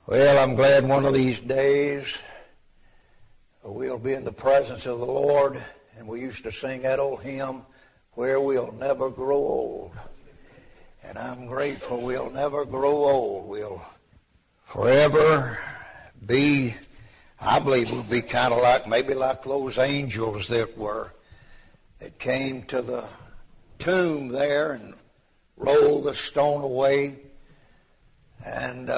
Well, I'm glad one of these days we'll be in the presence of the Lord, and we used to sing that old hymn, Where We'll Never Grow Old. And I'm grateful we'll never grow old. We'll forever be, I believe we'll be kind of like, maybe like those angels that came to the tomb there and rolled the stone away. And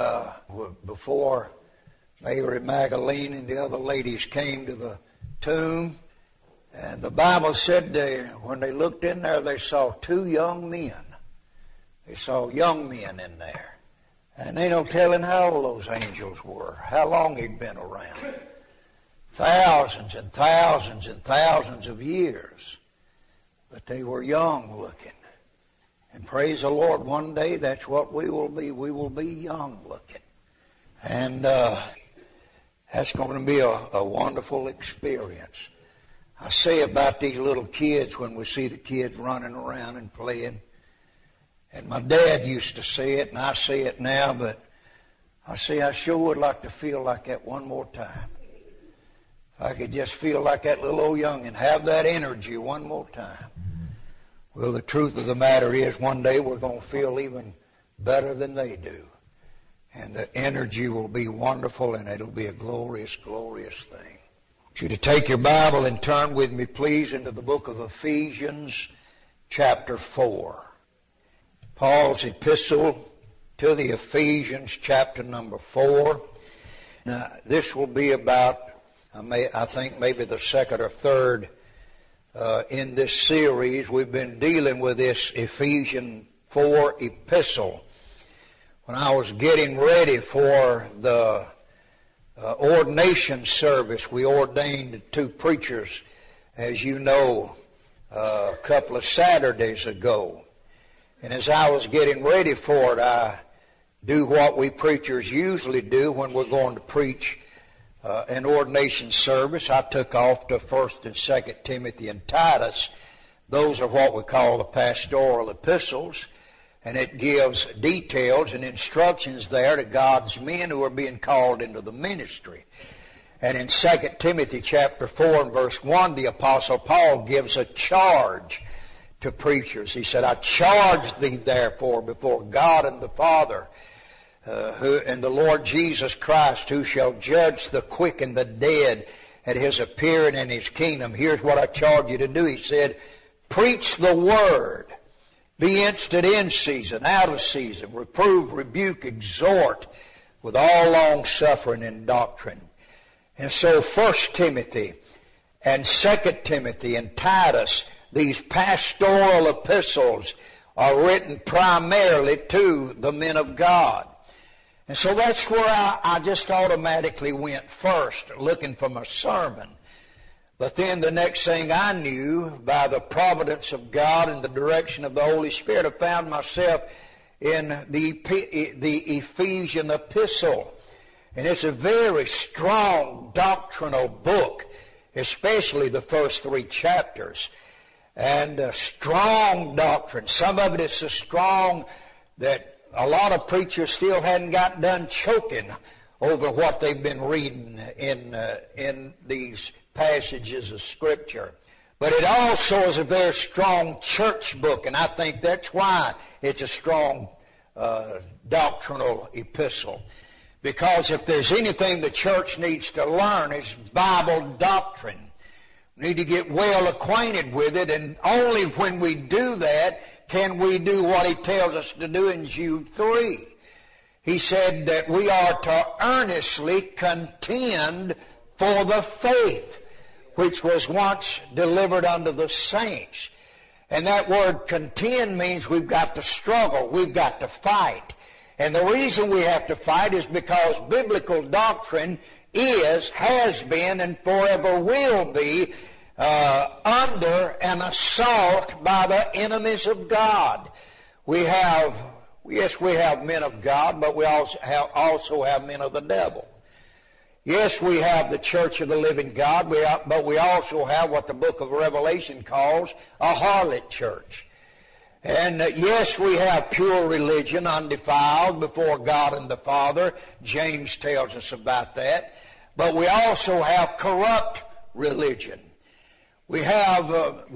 before Mary Magdalene and the other ladies came to the tomb, and the Bible said when they looked in there, they saw two young men. They saw young men in there. And they no telling how old those angels were, how long they'd been around. Thousands and thousands and thousands of years. But they were young looking. And praise the Lord, one day that's what we will be. We will be young looking. And that's going to be a wonderful experience. I say about these little kids when we see the kids running around and playing. And my dad used to say it, and I say it now, but I say I sure would like to feel like that one more time. If I could just feel like that little old youngin', have that energy one more time. Well, the truth of the matter is one day we're going to feel even better than they do. And the energy will be wonderful, and it'll be a glorious, glorious thing. I want you to take your Bible and turn with me, please, into the book of Ephesians, chapter 4. Paul's epistle to the Ephesians, chapter number 4. Now, this will be about, I think maybe the second or third in this series. We've been dealing with this Ephesians 4 epistle. When I was getting ready for the ordination service, we ordained two preachers, as you know, a couple of Saturdays ago. And as I was getting ready for it, I do what we preachers usually do when we're going to preach an ordination service. I took off to 1st and 2nd Timothy and Titus. Those are what we call the pastoral epistles, and it gives details and instructions there to God's men who are being called into the ministry. And in 2 Timothy chapter 4 and verse 1, the Apostle Paul gives a charge to preachers. He said, I charge thee therefore before God and the Father, and the Lord Jesus Christ, who shall judge the quick and the dead at his appearing in his kingdom. Here's what I charge you to do. He said, preach the word. Be instant in season, out of season. Reprove, rebuke, exhort with all long suffering and doctrine. And so 1 Timothy and 2 Timothy and Titus, these pastoral epistles, are written primarily to the men of God. And so that's where I just automatically went first, looking for my sermon. But then the next thing I knew, by the providence of God and the direction of the Holy Spirit, I found myself in the Ephesian epistle. And it's a very strong doctrinal book, especially the first 3 chapters. And strong doctrine. Some of it is so strong that a lot of preachers still hadn't got done choking over what they've been reading in these passages of Scripture. But it also is a very strong church book, and I think that's why it's a strong doctrinal epistle. Because if there's anything the church needs to learn, it's Bible doctrine. We need to get well acquainted with it, and only when we do that can we do what he tells us to do in Jude 3. He said that we are to earnestly contend for the faith which was once delivered unto the saints. And that word contend means we've got to struggle, we've got to fight. And the reason we have to fight is because biblical doctrine has been, and forever will be under an assault by the enemies of God. We have men of God, but we also have men of the devil. Yes, we have the church of the living God, but we also have what the book of Revelation calls a harlot church. And yes, we have pure religion, undefiled before God and the Father. James tells us about that. But we also have corrupt religion. We have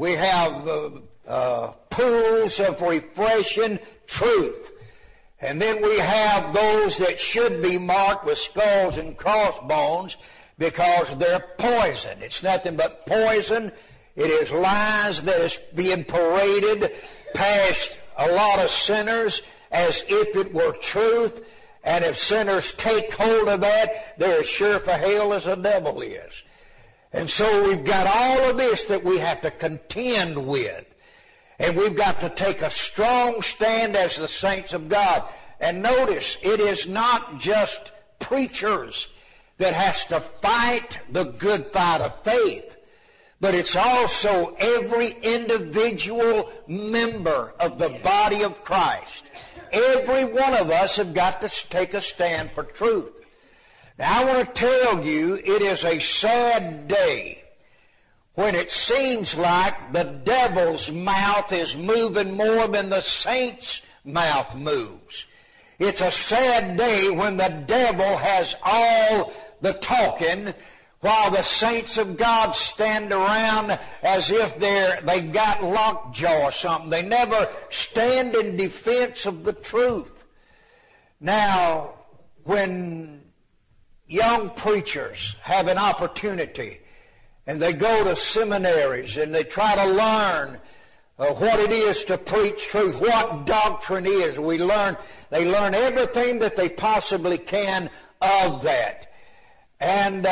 pools of refreshing truth. And then we have those that should be marked with skulls and crossbones because they're poison. It's nothing but poison. It is lies that is being paraded past a lot of sinners as if it were truth. And if sinners take hold of that, they're as sure for hell as the devil is. And so we've got all of this that we have to contend with. And we've got to take a strong stand as the saints of God. And notice, it is not just preachers that has to fight the good fight of faith, but it's also every individual member of the body of Christ. Every one of us have got to take a stand for truth. Now, I want to tell you, it is a sad day when it seems like the devil's mouth is moving more than the saint's mouth moves. It's a sad day when the devil has all the talking while the saints of God stand around as if they got lockjaw or something. They never stand in defense of the truth. Now, when young preachers have an opportunity and they go to seminaries and they try to learn what it is to preach truth, what doctrine is, they learn everything that they possibly can of that. And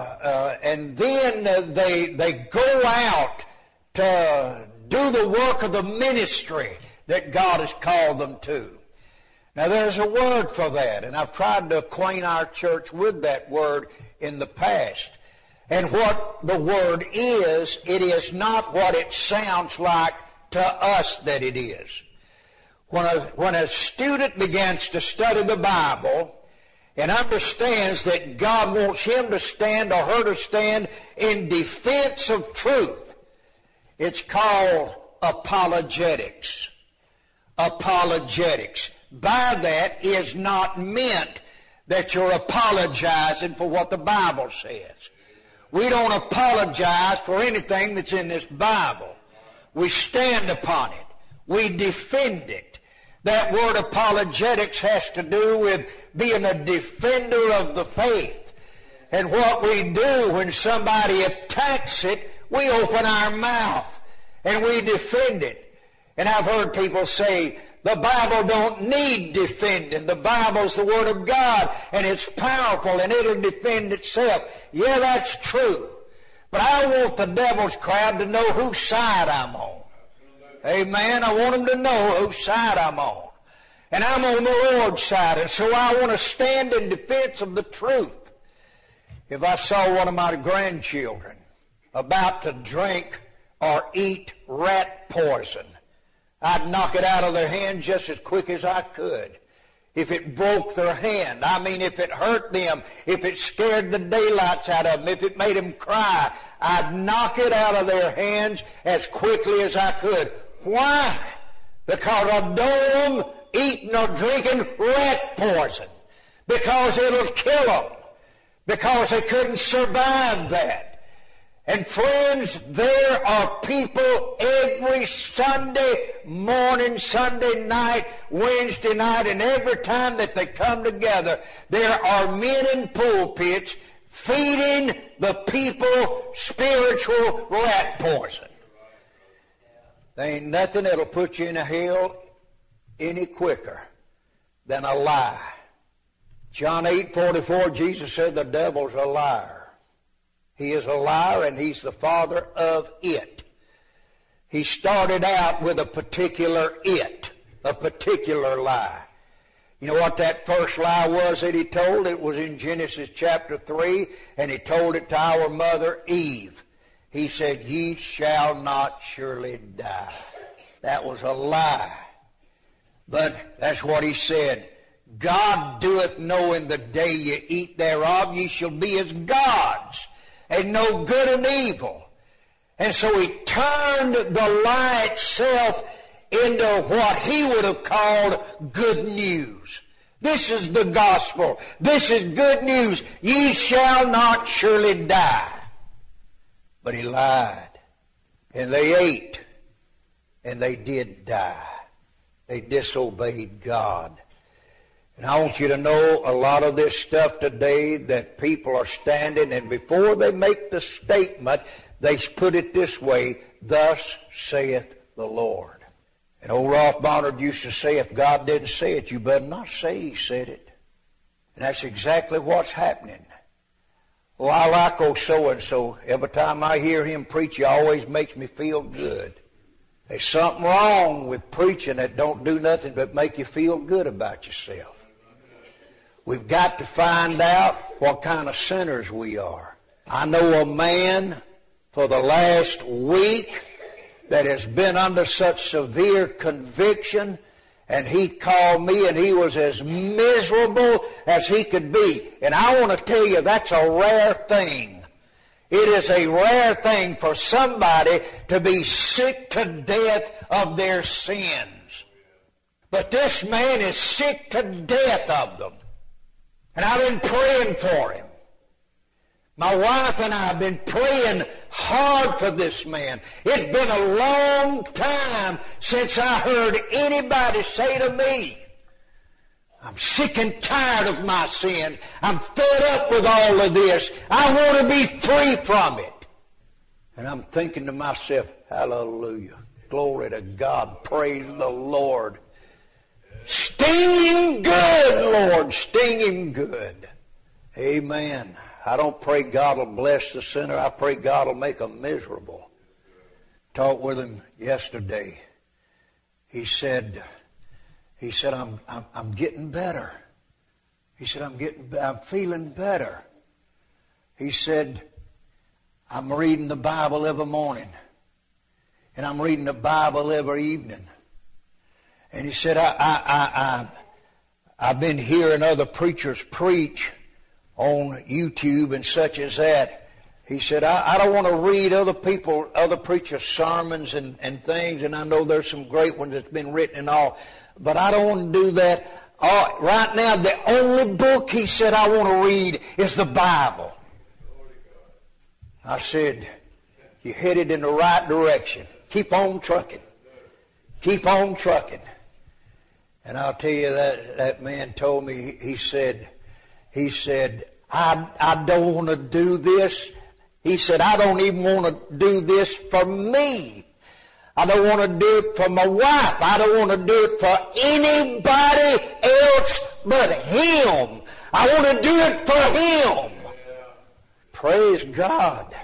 then they go out to do the work of the ministry that God has called them to. Now there's a word for that, and I've tried to acquaint our church with that word in the past. And what the word is, it is not what it sounds like to us that it is. When a student begins to study the Bible and understands that God wants him to stand or her to stand in defense of truth, it's called apologetics. Apologetics. By that is not meant that you're apologizing for what the Bible says. We don't apologize for anything that's in this Bible. We stand upon it. We defend it. That word apologetics has to do with being a defender of the faith. And what we do when somebody attacks it, we open our mouth and we defend it. And I've heard people say, the Bible don't need defending. The Bible's the Word of God, and it's powerful, and it'll defend itself. Yeah, that's true. But I want the devil's crowd to know whose side I'm on. Amen. I want them to know whose side I'm on. And I'm on the Lord's side, and so I want to stand in defense of the truth. If I saw one of my grandchildren about to drink or eat rat poison, I'd knock it out of their hand just as quick as I could. If it broke their hand, I mean, if it hurt them, if it scared the daylights out of them, if it made them cry, I'd knock it out of their hands as quickly as I could. Why? Because I don't want them eating or drinking rat poison. Because it'll kill them. Because they couldn't survive that. And friends, there are people every Sunday morning, Sunday night, Wednesday night, and every time that they come together, there are men in pulpits feeding the people spiritual rat poison. There ain't nothing that'll put you in hell any quicker than a lie. John 8:44, Jesus said the devil's a liar. He is a liar, and he's the father of it. He started out with a particular lie. You know what that first lie was that he told? It was in Genesis chapter 3, and he told it to our mother Eve. He said, ye shall not surely die. That was a lie. But that's what he said. God doeth know in the day ye eat thereof, ye shall be as gods, and know good and evil. And so he turned the lie itself into what he would have called good news. This is the gospel. This is good news. Ye shall not surely die. But he lied. And they ate. And they did die. They disobeyed God. And I want you to know a lot of this stuff today that people are standing, and before they make the statement, they put it this way, thus saith the Lord. And old Ralph Barnard used to say, if God didn't say it, you better not say he said it. And that's exactly what's happening. Oh, I like old so-and-so. Every time I hear him preach, he always makes me feel good. There's something wrong with preaching that don't do nothing but make you feel good about yourself. We've got to find out what kind of sinners we are. I know a man for the last week that has been under such severe conviction, and he called me and he was as miserable as he could be. And I want to tell you, that's a rare thing. It is a rare thing for somebody to be sick to death of their sins. But this man is sick to death of them. And I've been praying for him. My wife and I have been praying hard for this man. It's been a long time since I heard anybody say to me, I'm sick and tired of my sin. I'm fed up with all of this. I want to be free from it. And I'm thinking to myself, hallelujah, glory to God, praise the Lord. Sting him good, Lord, sting him good. Amen. I don't pray God will bless the sinner. I pray God will make him miserable. Talked with him yesterday. He said, I'm getting better. He said, I'm feeling better. He said, I'm reading the Bible every morning. And I'm reading the Bible every evening. And he said, I've been hearing other preachers preach on YouTube and such as that. He said, I don't want to read other preachers' sermons and things, and I know there's some great ones that's been written and all, but I don't want to do that. Right now, the only book, he said, I want to read is the Bible. I said, you're headed in the right direction. Keep on trucking. Keep on trucking. And I'll tell you that man told me, he said, I don't want to do this. He said, I don't even want to do this for me. I don't want to do it for my wife. I don't want to do it for anybody else but him. I want to do it for him. Praise God.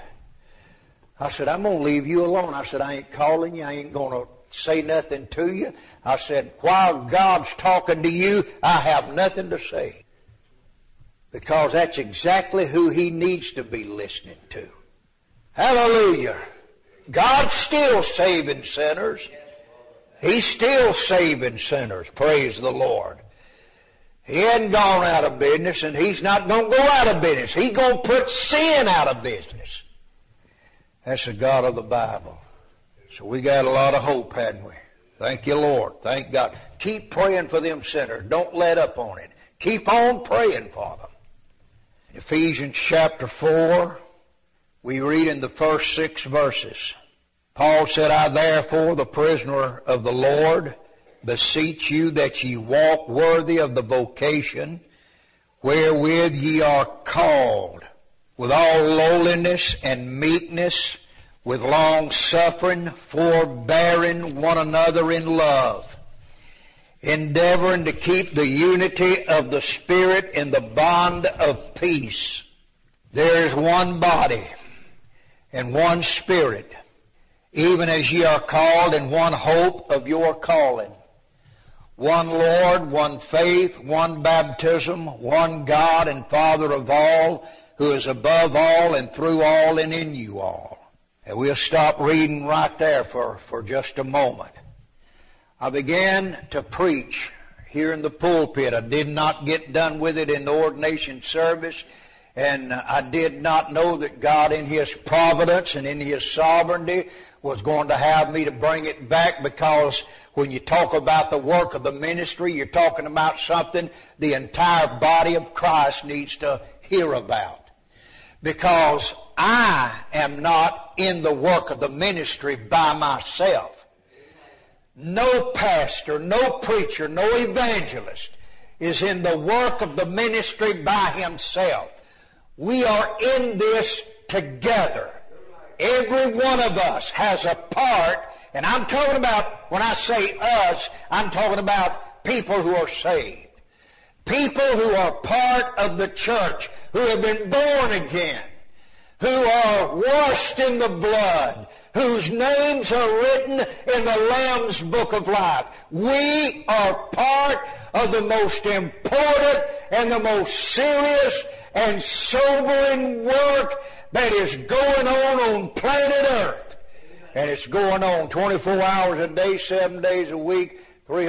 I said, I'm going to leave you alone. I said, I ain't calling you. I ain't going to say nothing to you. I said, while God's talking to you, I have nothing to say. Because that's exactly who he needs to be listening to. Hallelujah. God's still saving sinners. He's still saving sinners. Praise the Lord. He hadn't gone out of business, and he's not going to go out of business. He's going to put sin out of business. That's the God of the Bible. So we got a lot of hope, hadn't we? Thank you, Lord. Thank God. Keep praying for them sinners. Don't let up on it. Keep on praying for them. Ephesians chapter 4, we read in the first 6 verses. Paul said, I therefore, the prisoner of the Lord, beseech you that ye walk worthy of the vocation wherewith ye are called, with all lowliness and meekness, with long suffering, forbearing one another in love, endeavoring to keep the unity of the Spirit in the bond of peace. There is one body and one Spirit, even as ye are called in one hope of your calling. One Lord, one faith, one baptism, one God and Father of all, who is above all and through all and in you all. And we'll stop reading right there for just a moment. I began to preach here in the pulpit. I did not get done with it in the ordination service, and I did not know that God in his providence and in his sovereignty was going to have me to bring it back, because When you talk about the work of the ministry, you're talking about something the entire body of Christ needs to hear about. Because I am not in the work of the ministry by myself. No pastor, no preacher, no evangelist is in the work of the ministry by himself. We are in this together. Every one of us has a part, and I'm talking about, when I say us, I'm talking about people who are saved. People who are part of the church, who have been born again, who are washed in the blood, whose names are written in the Lamb's book of life. We are part of the most important and the most serious and sobering work that is going on planet Earth. And it's going on 24 hours a day, 7 days a week,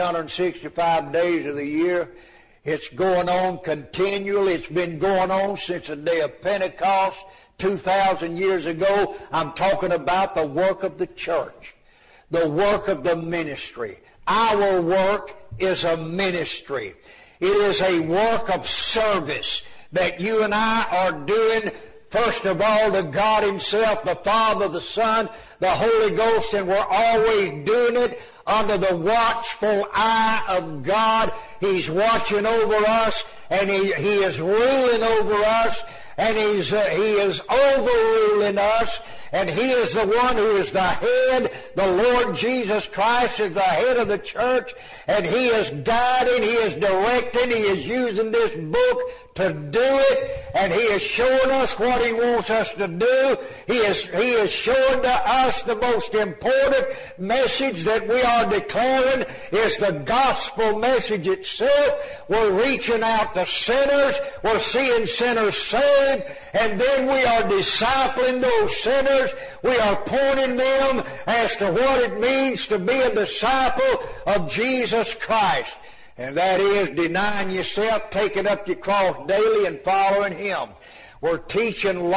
365 days of the year. It's going on continually. It's been going on since the day of Pentecost 2,000 years ago. I'm talking about the work of the church, the work of the ministry. Our work is a ministry. It is a work of service that you and I are doing, first of all, to God himself, the Father, the Son, the Holy Ghost, and we're always doing it under the watchful eye of God. He's watching over us, and He is ruling over us, and He is overruling us, and He is the one who is the head. The Lord Jesus Christ is the head of the church, and He is guiding, He is directing, He is using this book to do it, and He is showing us what He wants us to do. He is showing to us the most important message that we are declaring is the gospel message itself. We're reaching out to sinners. We're seeing sinners saved, and then we are discipling those sinners. We are pointing them as to what it means to be a disciple of Jesus Christ. And that is denying yourself, taking up your cross daily and following Him. We're teaching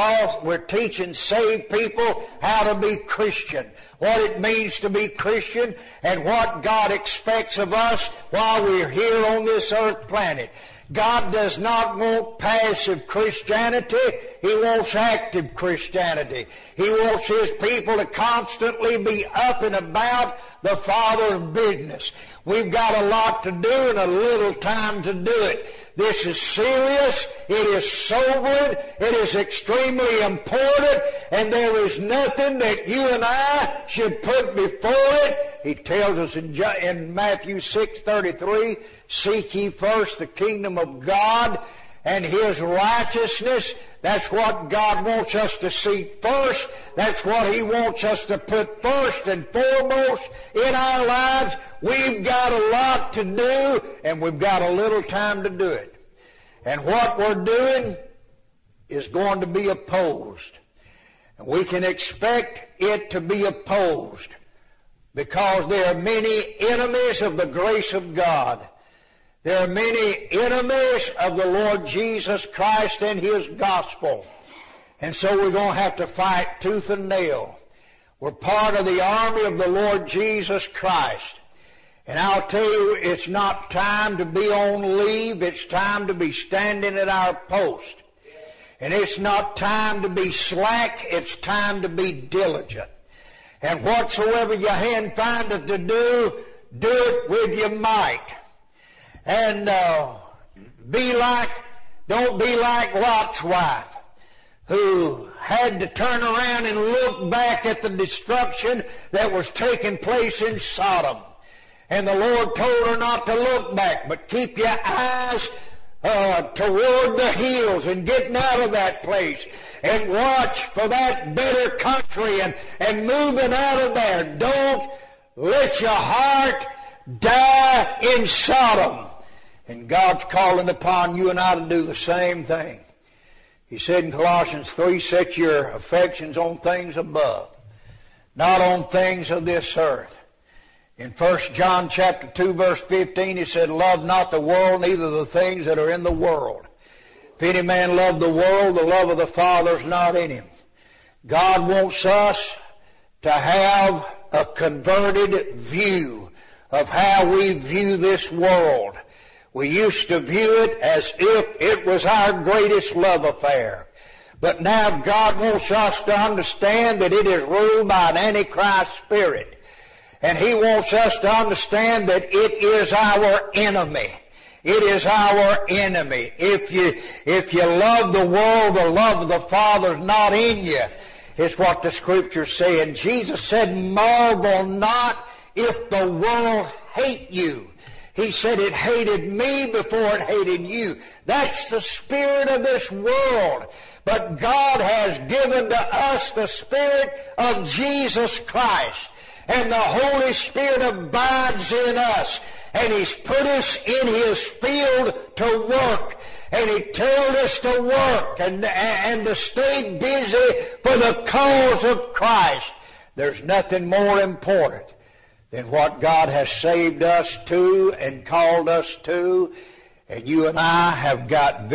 saved people how to be Christian, what it means to be Christian, and what God expects of us while we're here on this earth planet. God does not want passive Christianity. He wants active Christianity. He wants His people to constantly be up and about the Father's business. We've got a lot to do and a little time to do it. This is serious. It is sobering. It is extremely important. And there is nothing that you and I should put before it. He tells us in Matthew 6:33, seek ye first the kingdom of God and His righteousness. That's what God wants us to seek first. That's what He wants us to put first and foremost in our lives. We've got a lot to do, and we've got a little time to do it. And what we're doing is going to be opposed. And we can expect it to be opposed because there are many enemies of the grace of God. There are many enemies of the Lord Jesus Christ and His gospel. And so we're going to have to fight tooth and nail. We're part of the army of the Lord Jesus Christ. And I'll tell you, it's not time to be on leave. It's time to be standing at our post. And it's not time to be slack. It's time to be diligent. And whatsoever your hand findeth to do, do it with your might. And don't be like Lot's wife, who had to turn around and look back at the destruction that was taking place in Sodom. And the Lord told her not to look back, but keep your eyes toward the hills and getting out of that place and watch for that better country and moving out of there. Don't let your heart die in Sodom. And God's calling upon you and I to do the same thing. He said in Colossians 3, set your affections on things above, not on things of this earth. In 1 John chapter 2, verse 15, he said, love not the world, neither the things that are in the world. If any man love the world, the love of the Father is not in him. God wants us to have a converted view of how we view this world. We used to view it as if it was our greatest love affair. But now God wants us to understand that it is ruled by an Antichrist spirit. And He wants us to understand that it is our enemy. It is our enemy. If you love the world, the love of the Father is not in you, is what the Scriptures say. And Jesus said, marvel not if the world hate you. He said it hated me before it hated you. That's the spirit of this world. But God has given to us the Spirit of Jesus Christ. And the Holy Spirit abides in us. And He's put us in His field to work. And He told us to work and to stay busy for the cause of Christ. There's nothing more important than what God has saved us to and called us to. And you and I have got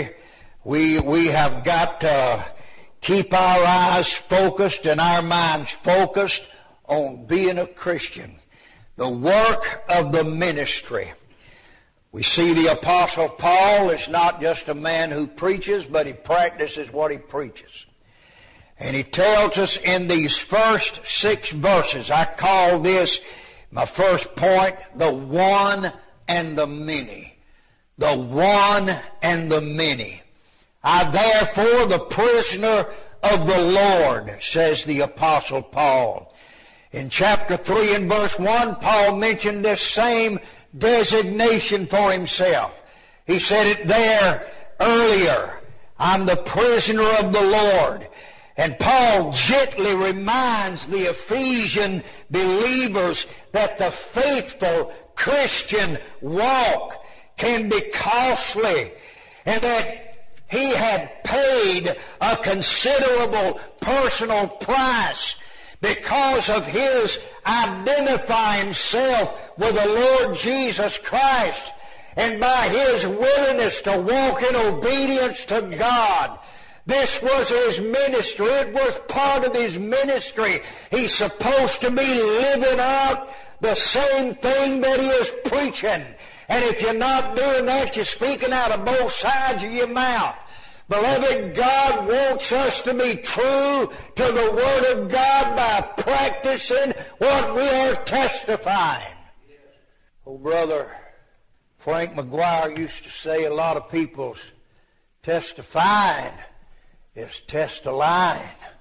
we have got to keep our eyes focused and our minds focused on being a Christian. The work of the ministry. We see the Apostle Paul is not just a man who preaches, but he practices what he preaches. And he tells us in these first 6 verses, I call this my first point, the one and the many. The one and the many. I therefore, the prisoner of the Lord, says the Apostle Paul. In chapter 3 and verse 1, Paul mentioned this same designation for himself. He said it there earlier. I'm the prisoner of the Lord. And Paul gently reminds the Ephesian believers that the faithful Christian walk can be costly, and that he had paid a considerable personal price because of his identifying himself with the Lord Jesus Christ, and by his willingness to walk in obedience to God. This was his ministry. It was part of his ministry. He's supposed to be living out the same thing that he is preaching. And if you're not doing that, you're speaking out of both sides of your mouth. Beloved, God wants us to be true to the Word of God by practicing what we are testifying. Oh, Brother Frank McGuire used to say a lot of people's testifying is test a line.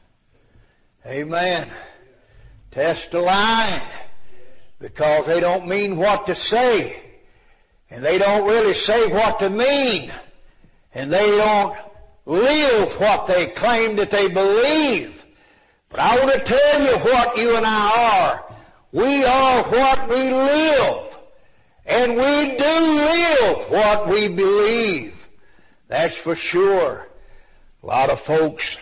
Amen. Test a line. Because they don't mean what to say. And they don't really say what to mean. And they don't live what they claim that they believe. But I want to tell you what you and I are. We are what we live. And we do live what we believe. That's for sure. A lot of folks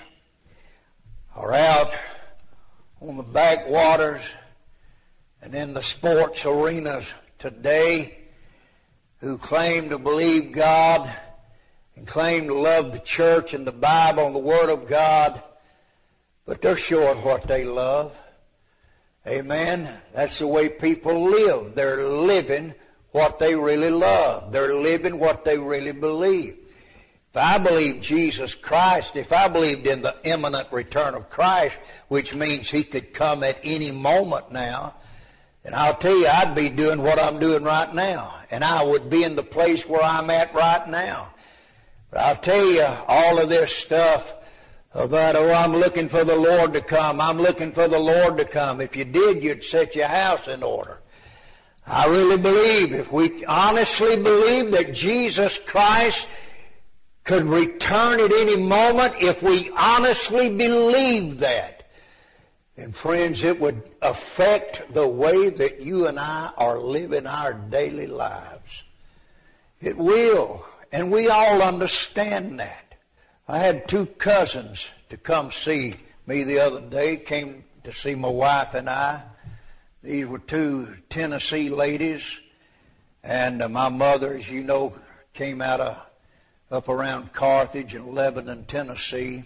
are out on the backwaters and in the sports arenas today who claim to believe God and claim to love the church and the Bible and the Word of God, but they're showing what they love. Amen. That's the way people live. They're living what they really love. They're living what they really believe. If I believed Jesus Christ, if I believed in the imminent return of Christ, which means He could come at any moment now, and I'll tell you, I'd be doing what I'm doing right now. And I would be in the place where I'm at right now. But I'll tell you, all of this stuff about, I'm looking for the Lord to come. I'm looking for the Lord to come. If you did, you'd set your house in order. I really believe, if we honestly believe that Jesus Christ could return at any moment, if we honestly believe that, then friends, it would affect the way that you and I are living our daily lives. It will, and we all understand that. I had 2 cousins to come see me the other day, came to see my wife and I. These were 2 Tennessee ladies, and my mother, as you know, came out of up around Carthage and Lebanon, Tennessee.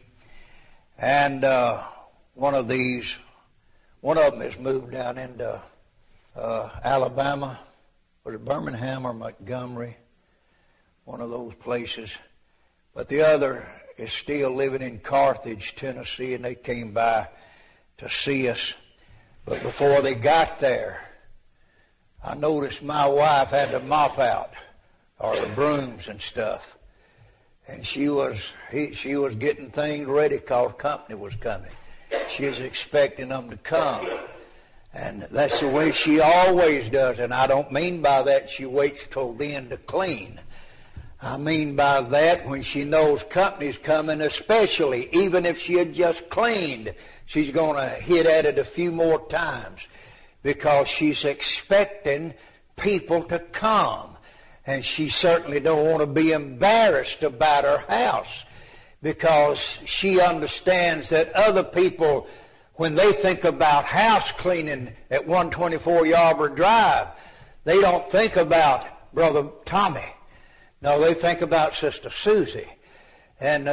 And one of them has moved down into Alabama. Was it Birmingham or Montgomery? One of those places. But the other is still living in Carthage, Tennessee, and they came by to see us. But before they got there, I noticed my wife had the mop out, or the brooms and stuff. And she was getting things ready because company was coming. She was expecting them to come. And that's the way she always does. And I don't mean by that she waits till then to clean. I mean by that when she knows company's coming, especially, even if she had just cleaned, she's going to hit at it a few more times because she's expecting people to come. And she certainly don't want to be embarrassed about her house because she understands that other people, when they think about house cleaning at 124 Yarborough Drive, they don't think about Brother Tommy. No, they think about Sister Susie. And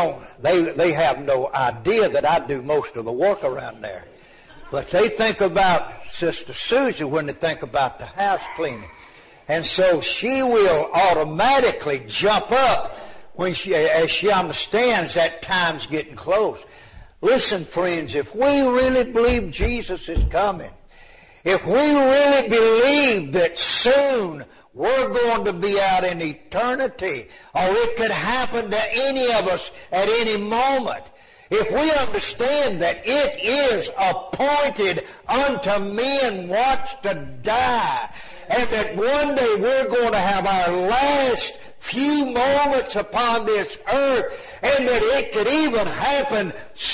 they have no idea that I do most of the work around there. But they think about Sister Susie when they think about the house cleaning. And so she will automatically jump up as she understands that time's getting close. Listen, friends, if we really believe Jesus is coming, if we really believe that soon we're going to be out in eternity, or it could happen to any of us at any moment, if we understand that it is appointed unto men once to die, and that one day we're going to have our last few moments upon this earth, and that it could even happen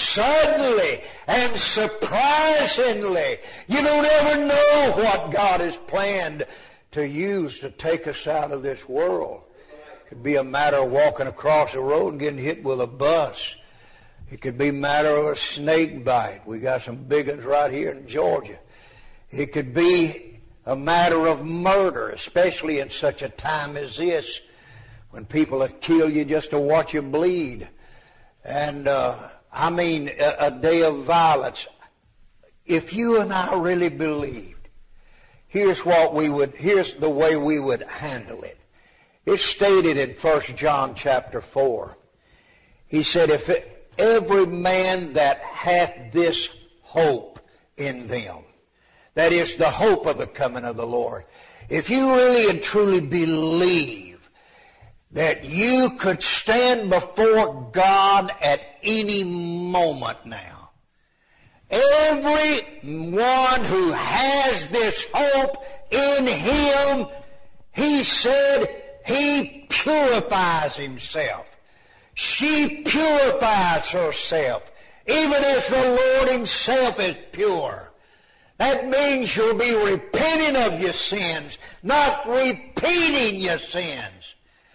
suddenly and surprisingly. You don't ever know what God has planned to use to take us out of this world. It could be a matter of walking across the road and getting hit with a bus. It could be a matter of a snake bite. We got some big ones right here in Georgia. It could be a matter of murder, especially in such a time as this, when people will kill you just to watch you bleed. And a day of violence. If you and I really believed, here's the way we would handle it. It's stated in 1 John chapter 4. He said, if every man that hath this hope in them, that is the hope of the coming of the Lord. If you really and truly believe that you could stand before God at any moment now, everyone who has this hope in him, he said, he purifies himself. She purifies herself, even as the Lord himself is pure. That means you'll be repenting of your sins, not repeating your sins.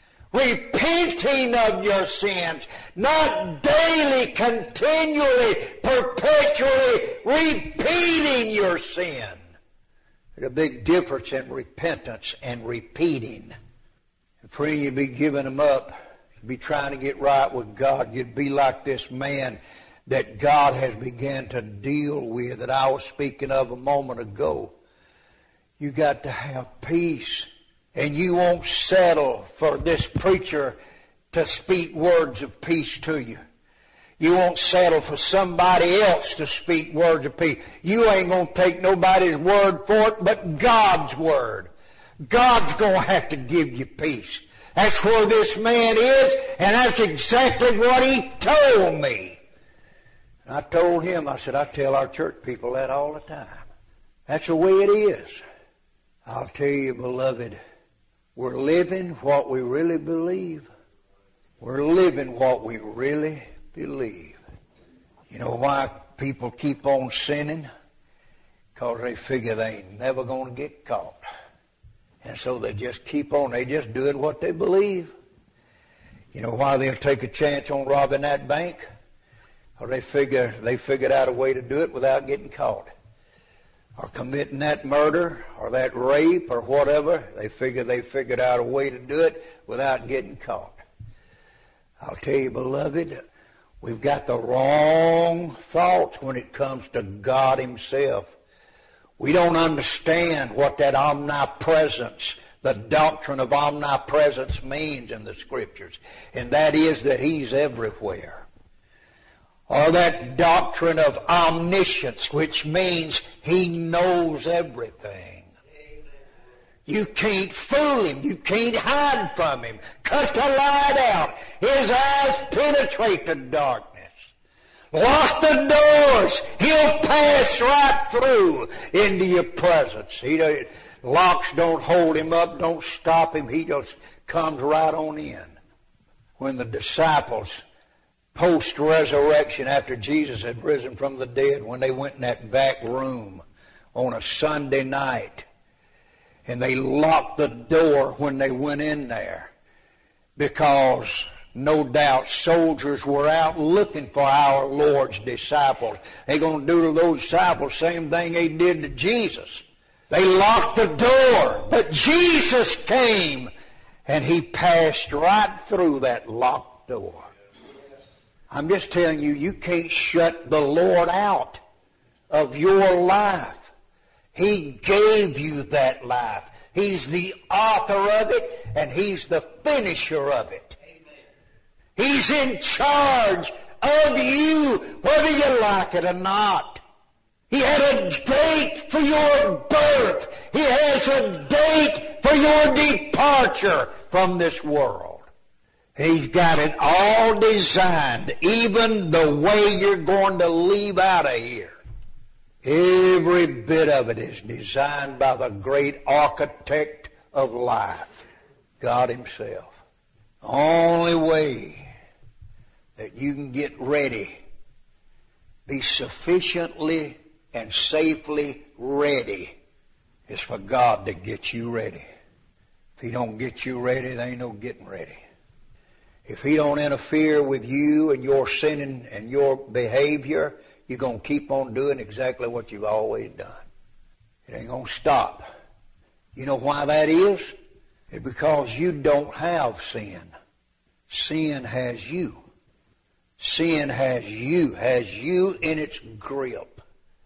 Repenting of your sins, not daily, continually, perpetually repeating your sin. There's a big difference in repentance and repeating. And friend, you'd be giving them up. You'd be trying to get right with God. You'd be like this man that God has begun to deal with that I was speaking of a moment ago. You got to have peace. And you won't settle for this preacher to speak words of peace to you. You won't settle for somebody else to speak words of peace. You ain't going to take nobody's word for it but God's word. God's going to have to give you peace. That's where this man is, and that's exactly what he told me. I told him, I said, I tell our church people that all the time. That's the way it is. I'll tell you, beloved, we're living what we really believe. We're living what we really believe. You know why people keep on sinning? Because they figure they ain't never going to get caught. And so they just keep on. They just doing what they believe. You know why they'll take a chance on robbing that bank? Or they figured out a way to do it without getting caught. Or committing that murder or that rape or whatever, they figured out a way to do it without getting caught. I'll tell you, beloved, we've got the wrong thoughts when it comes to God himself. We don't understand what that omnipresence, the doctrine of omnipresence means in the Scriptures. And that is that He's everywhere. Or that doctrine of omniscience, which means He knows everything. You can't fool Him. You can't hide from Him. Cut the light out. His eyes penetrate the darkness. Lock the doors. He'll pass right through into your presence. Locks don't hold Him up, don't stop Him. He just comes right on in. When the disciples, post-resurrection, after Jesus had risen from the dead, when they went in that back room on a Sunday night, and they locked the door when they went in there, because no doubt soldiers were out looking for our Lord's disciples. They're going to do to those disciples the same thing they did to Jesus. They locked the door, but Jesus came, and He passed right through that locked door. I'm just telling you, you can't shut the Lord out of your life. He gave you that life. He's the author of it, and He's the finisher of it. He's in charge of you, whether you like it or not. He had a date for your birth. He has a date for your departure from this world. He's got it all designed, even the way you're going to leave out of here. Every bit of it is designed by the great architect of life, God Himself. The only way that you can get ready, be sufficiently and safely ready, is for God to get you ready. If He don't get you ready, there ain't no getting ready. If He don't interfere with you and your sinning and your behavior, you're going to keep on doing exactly what you've always done. It ain't going to stop. You know why that is? It's because you don't have sin. Sin has you. Sin has you in its grip.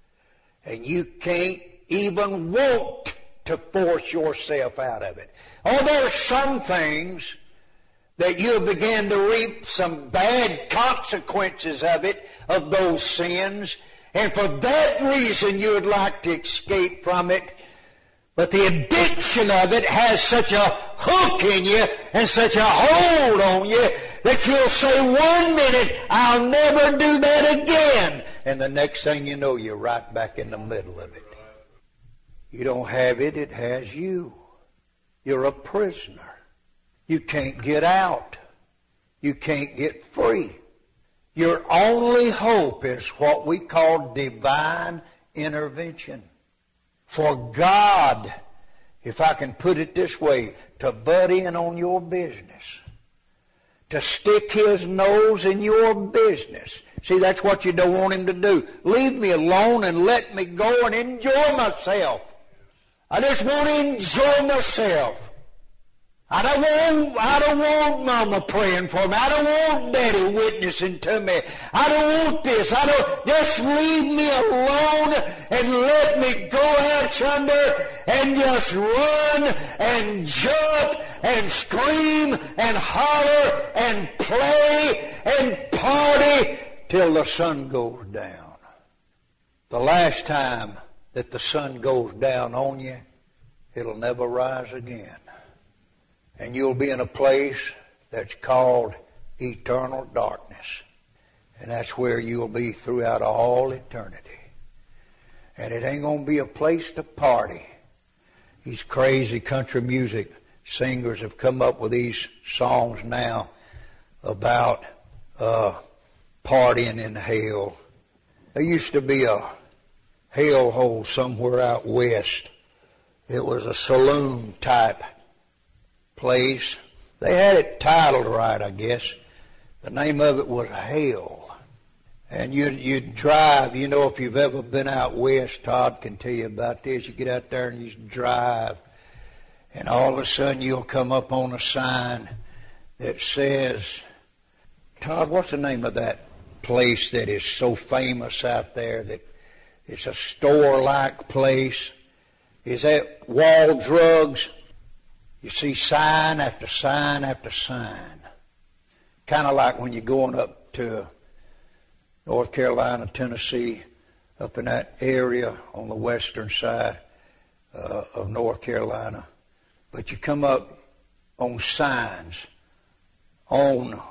And you can't even want to force yourself out of it. Oh, there are some things that you begin to reap some bad consequences of it, of those sins, and for that reason you would like to escape from it. But the addiction of it has such a hook in you and such a hold on you that you'll say 1 minute, I'll never do that again. And the next thing you know, you're right back in the middle of it. You don't have it, it has you. You're a prisoner. You can't get out. You can't get free. Your only hope is what we call divine intervention. For God, if I can put it this way, to butt in on your business, to stick His nose in your business. See, that's what you don't want Him to do. Leave me alone and let me go and enjoy myself. I just want to enjoy myself. I don't want Mama praying for me. I don't want Daddy witnessing to me. I don't want this. Just leave me alone and let me go out yonder and just run and jump and scream and holler and play and party till the sun goes down. The last time that the sun goes down on you, it'll never rise again. And you'll be in a place that's called eternal darkness. And that's where you'll be throughout all eternity. And it ain't going to be a place to party. These crazy country music singers have come up with these songs now about partying in hell. There used to be a hellhole somewhere out west. It was a saloon type place. They had it titled right, I guess. The name of it was Hell. And you'd drive, you know, if you've ever been out west, Todd can tell you about this. You get out there and you drive, and all of a sudden you'll come up on a sign that says, Todd, what's the name of that place that is so famous out there that It's a store-like place. Is that Wall Drugs? You see sign after sign after sign. Kind of like when you're going up to North Carolina, Tennessee, up in that area on the western side of North Carolina. But you come up on signs, on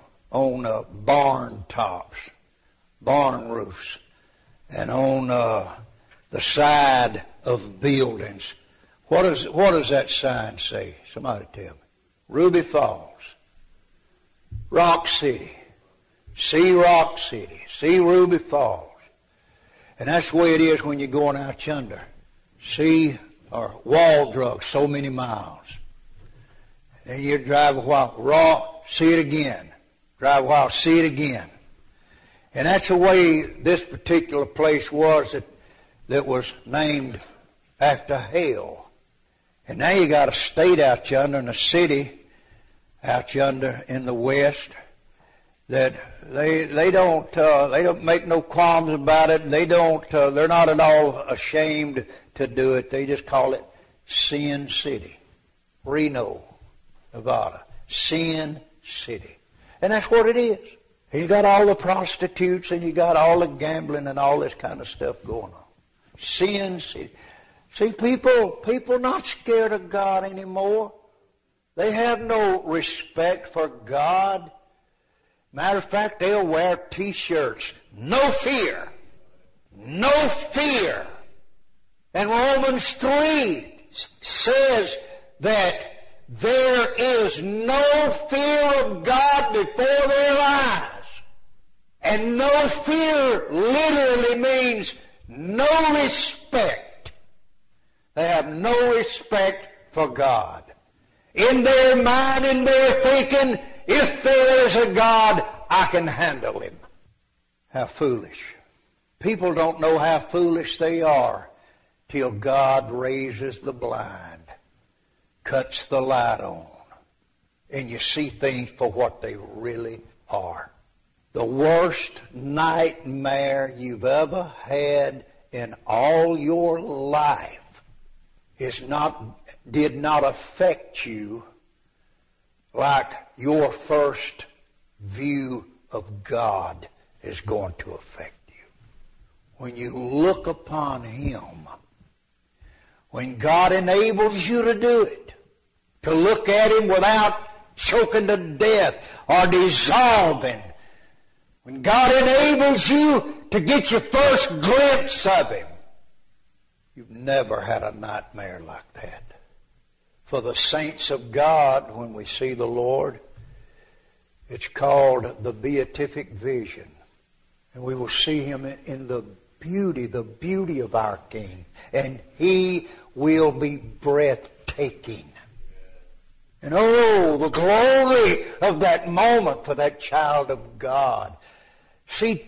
barn tops, barn roofs, and on the side of buildings. What does that sign say? Somebody tell me. Ruby Falls, Rock City, see Rock City, see Ruby Falls. And that's the way it is when you're going out yonder. See, or Wall Drugs, so many miles. And you drive a while, see it again. Drive a while, see it again. And that's the way this particular place was that was named after hell. And now you got a state out yonder and a city out yonder in the west that they don't make no qualms about it. They're not at all ashamed to do it. They just call it Sin City, Reno, Nevada, Sin City, and that's what it is. And you got all the prostitutes and you got all the gambling and all this kind of stuff going on. Sin City. See, people not scared of God anymore. They have no respect for God. Matter of fact, they'll wear T-shirts. No fear. No fear. And Romans 3 says that there is no fear of God before their eyes. And no fear literally means no respect. They have no respect for God. In their mind, in their thinking, if there is a God, I can handle him. How foolish. People don't know how foolish they are till God raises the blind, cuts the light on, and you see things for what they really are. The worst nightmare you've ever had in all your life did not affect you like your first view of God is going to affect you. When you look upon him, when God enables you to do it, to look at him without choking to death or dissolving, when God enables you to get your first glimpse of him, you've never had a nightmare like that. For the saints of God, when we see the Lord, it's called the beatific vision. And we will see him in the beauty of our King. And he will be breathtaking. And oh, the glory of that moment for that child of God. See,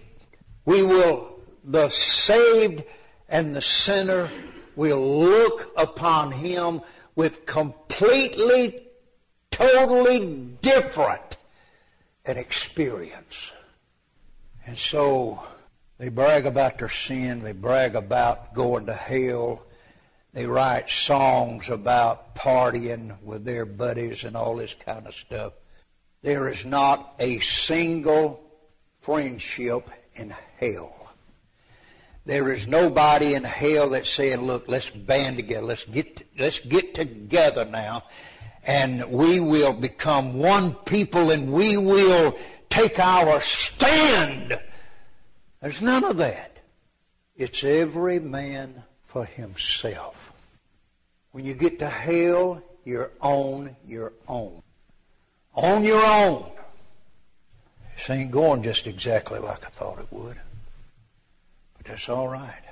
the saved and the sinner will look upon him with completely, totally different an experience. And so they brag about their sin. They brag about going to hell. They write songs about partying with their buddies and all this kind of stuff. There is not a single friendship in hell. There is nobody in hell that's saying, look, let's band together. Let's get together now, and we will become one people, and we will take our stand. There's none of that. It's every man for himself. When you get to hell, you're on your own. On your own. This ain't going just exactly like I thought it would. But that's all right.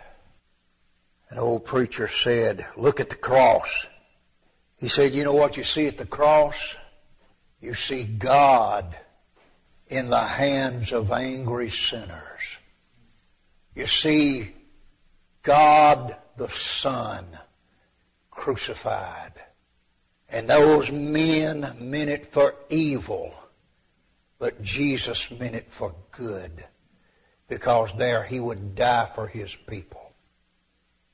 An old preacher said, look at the cross. He said, you know what you see at the cross? You see God in the hands of angry sinners. You see God the Son crucified. And those men meant it for evil, but Jesus meant it for good, because there he would die for his people.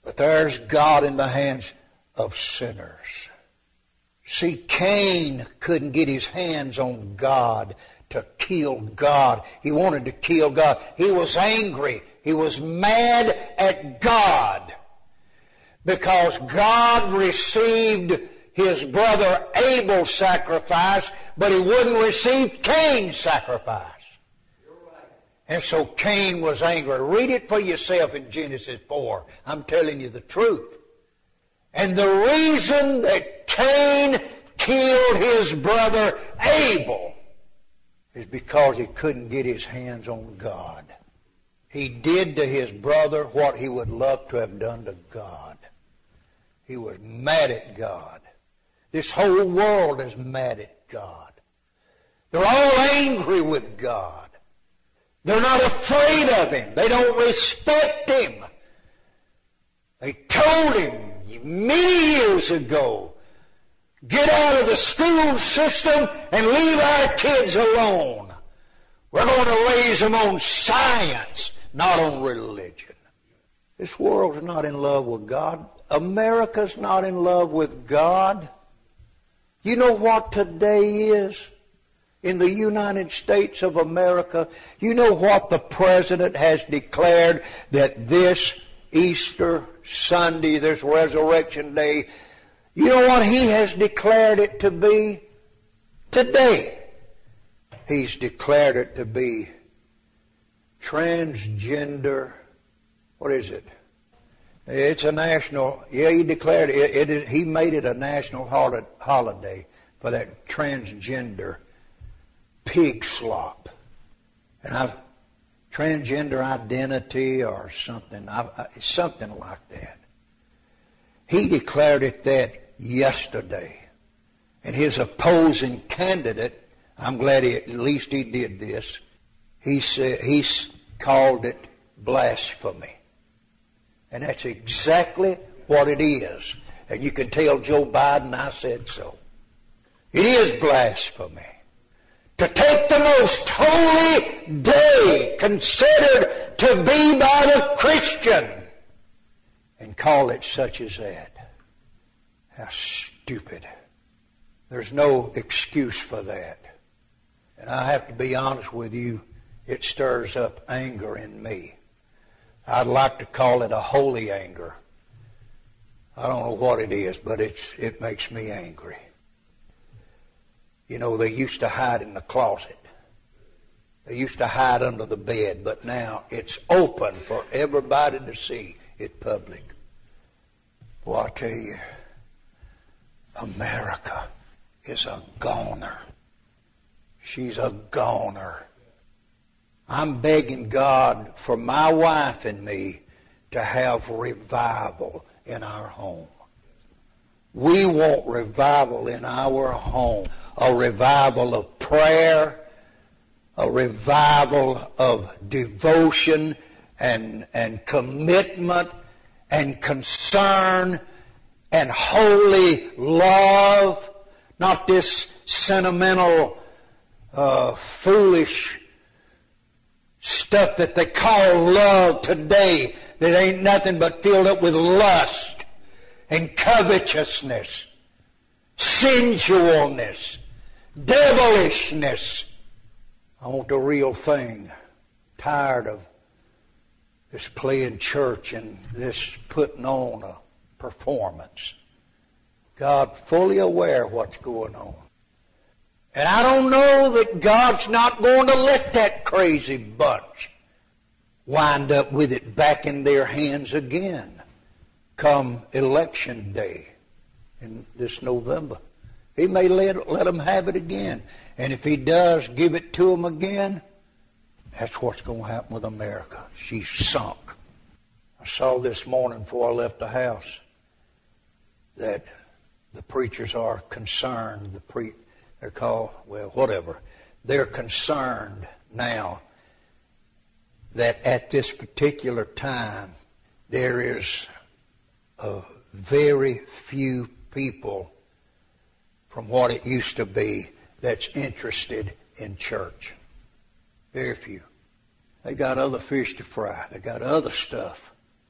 But there's God in the hands of sinners. See, Cain couldn't get his hands on God to kill God. He wanted to kill God. He was angry. He was mad at God because God received his brother Abel's sacrifice, but he wouldn't receive Cain's sacrifice. And so Cain was angry. Read it for yourself in Genesis 4. I'm telling you the truth. And the reason that Cain killed his brother Abel is because he couldn't get his hands on God. He did to his brother what he would love to have done to God. He was mad at God. This whole world is mad at God. They're all angry with God. They're not afraid of him. They don't respect him. They told him many years ago, get out of the school system and leave our kids alone. We're going to raise them on science, not on religion. This world's not in love with God. America's not in love with God. You know what today is? In the United States of America, you know what the President has declared, that this Easter Sunday, this Resurrection Day, you know what he has declared it to be? Today, he's declared it to be transgender, what is it? It's a national, he declared it, he made it a national holiday for that transgender pig slop. And transgender identity or something, something like that. He declared it that yesterday. And his opposing candidate, I'm glad at least he did this, he called it blasphemy. And that's exactly what it is. And you can tell Joe Biden I said so. It is blasphemy. To take the most holy day considered to be by the Christian and call it such as that. How stupid. There's no excuse for that. And I have to be honest with you, it stirs up anger in me. I'd like to call it a holy anger. I don't know what it is, but it makes me angry. You know, they used to hide in the closet. They used to hide under the bed, but now it's open for everybody to see it public. Well, I tell you, America is a goner. She's a goner. I'm begging God for my wife and me to have revival in our home. We want revival in our home. A revival of prayer, a revival of devotion and commitment and concern and holy love, not this sentimental, foolish stuff that they call love today that ain't nothing but filled up with lust and covetousness, sensualness, devilishness. I want the real thing. Tired of this playing church and this putting on a performance. God fully aware of what's going on. And I don't know that God's not going to let that crazy bunch wind up with it back in their hands again come election day in this November. He may let them have it again. And if he does give it to them again, that's what's going to happen with America. She's sunk. I saw this morning before I left the house that the preachers are concerned. They're called, well, whatever. They're concerned now that at this particular time there is a very few people from what it used to be that's interested in church. Very few. They got other fish to fry. They got other stuff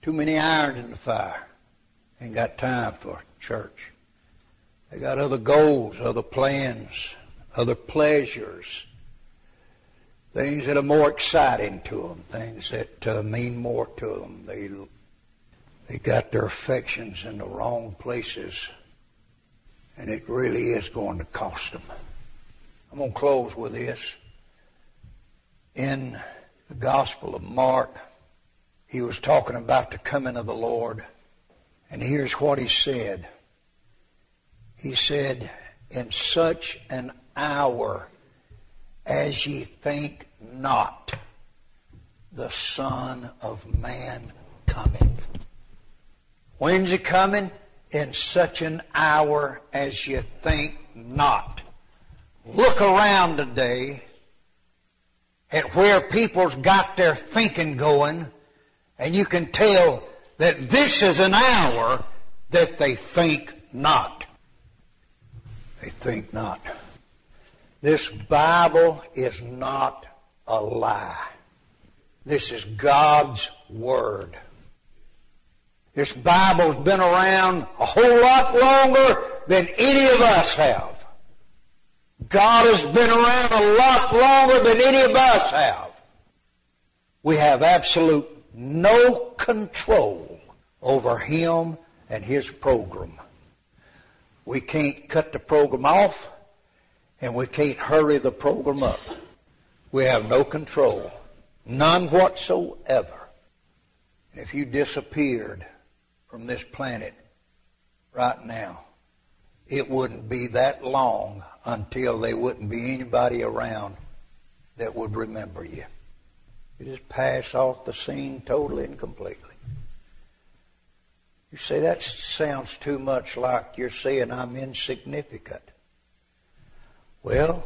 Too many irons in the fire. Ain't got time for church. They got other goals, other plans, other pleasures, things that are more exciting to them, things that mean more to them. They got their affections in the wrong places, and it really is going to cost them. I'm going to close with this. In the Gospel of Mark, he was talking about the coming of the Lord, and here's what he said. He said, "In such an hour as ye think not, the Son of Man cometh." When's he coming? In such an hour as you think not. Look around today at where people's got their thinking going, and you can tell that this is an hour that they think not. They think not. This Bible is not a lie. This is God's Word. This Bible's been around a whole lot longer than any of us have. God has been around a lot longer than any of us have. We have absolute no control over Him and His program. We can't cut the program off, and we can't hurry the program up. We have no control, none whatsoever. And if you disappeared from this planet right now, it wouldn't be that long until there wouldn't be anybody around that would remember you. You just pass off the scene totally and completely. You say, that sounds too much like you're saying I'm insignificant. Well,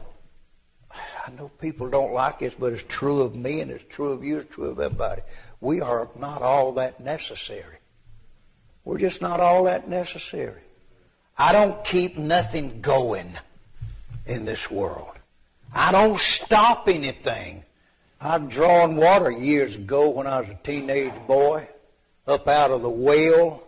I know people don't like this, but it's true of me and it's true of you, it's true of everybody. We are not all that necessary. We're just not all that necessary. I don't keep nothing going in this world. I don't stop anything. I've drawn water years ago when I was a teenage boy, up out of the well.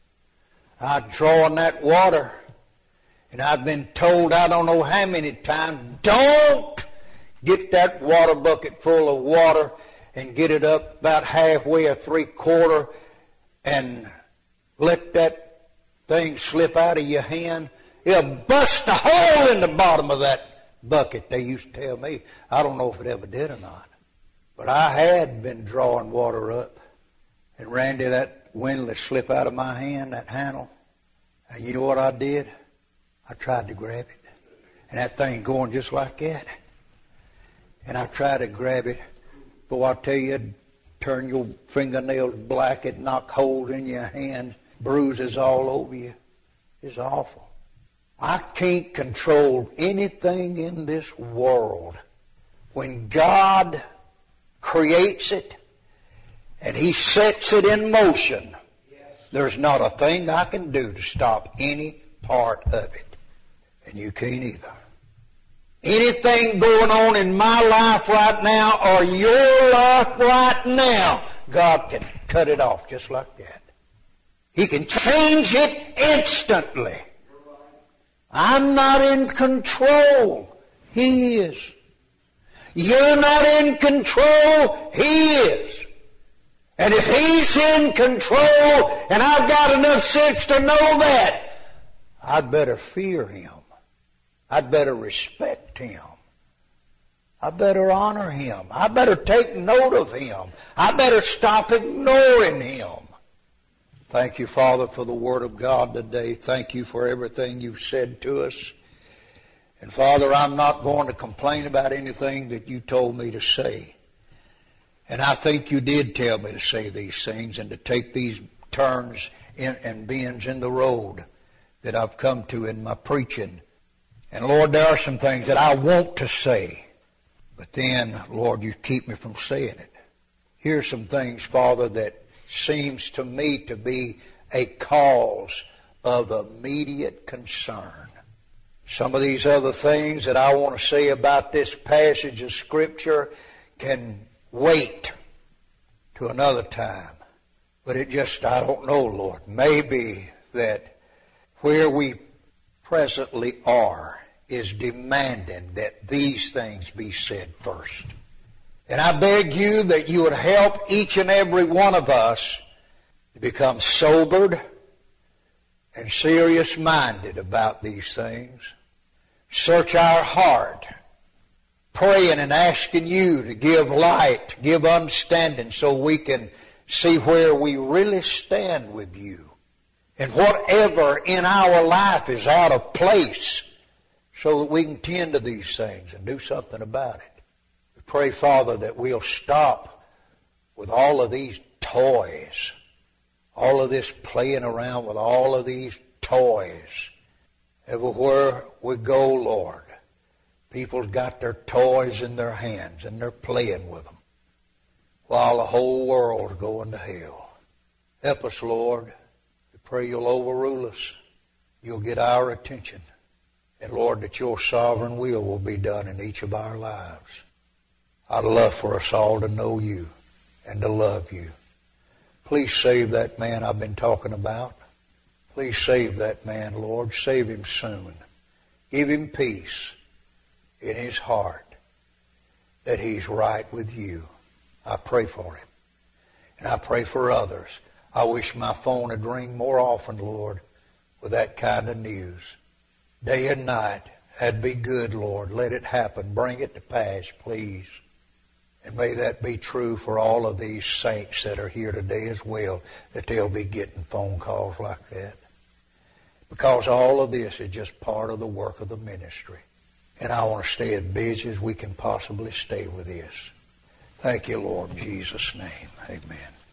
I'd drawn that water, and I've been told I don't know how many times, don't get that water bucket full of water and get it up about halfway or three-quarter and let that thing slip out of your hand. It'll bust a hole in the bottom of that bucket, they used to tell me. I don't know if it ever did or not. But I had been drawing water up, and Randy, that windlass slip out of my hand, that handle. And you know what I did? I tried to grab it. And that thing going just like that. And I tried to grab it. But I tell you, it'd turn your fingernails black, it'd knock holes in your hand, bruises all over you. It's awful. I can't control anything in this world. When God creates it and He sets it in motion, there's not a thing I can do to stop any part of it. And you can't either. Anything going on in my life right now or your life right now, God can cut it off just like that. He can change it instantly. I'm not in control. He is. You're not in control. He is. And if He's in control, and I've got enough sense to know that, I'd better fear Him. I'd better respect Him. I better honor Him. I better take note of Him. I better stop ignoring Him. Thank you, Father, for the Word of God today. Thank you for everything you've said to us. And Father, I'm not going to complain about anything that you told me to say. And I think you did tell me to say these things and to take these turns and bends in the road that I've come to in my preaching. And Lord, there are some things that I want to say. But then, Lord, you keep me from saying it. Here's some things, Father, that seems to me to be a cause of immediate concern. Some of these other things that I want to say about this passage of Scripture can wait to another time. But it just, I don't know, Lord. Maybe that where we presently are is demanding that these things be said first. And I beg you that you would help each and every one of us to become sobered and serious-minded about these things. Search our heart, praying and asking you to give light, to give understanding so we can see where we really stand with you. And whatever in our life is out of place so that we can tend to these things and do something about it. We pray, Father, that we'll stop with all of these toys, all of this playing around with all of these toys. Everywhere we go, Lord, people's got their toys in their hands and they're playing with them while the whole world's going to hell. Help us, Lord. We pray you'll overrule us. You'll get our attention. And, Lord, that your sovereign will be done in each of our lives. I'd love for us all to know you and to love you. Please save that man I've been talking about. Please save that man, Lord. Save him soon. Give him peace in his heart that he's right with you. I pray for him. And I pray for others. I wish my phone would ring more often, Lord, with that kind of news. Day and night. That'd be good, Lord. Let it happen. Bring it to pass, please. And may that be true for all of these saints that are here today as well, that they'll be getting phone calls like that. Because all of this is just part of the work of the ministry. And I want to stay as busy as we can possibly stay with this. Thank you, Lord, in Jesus' name. Amen.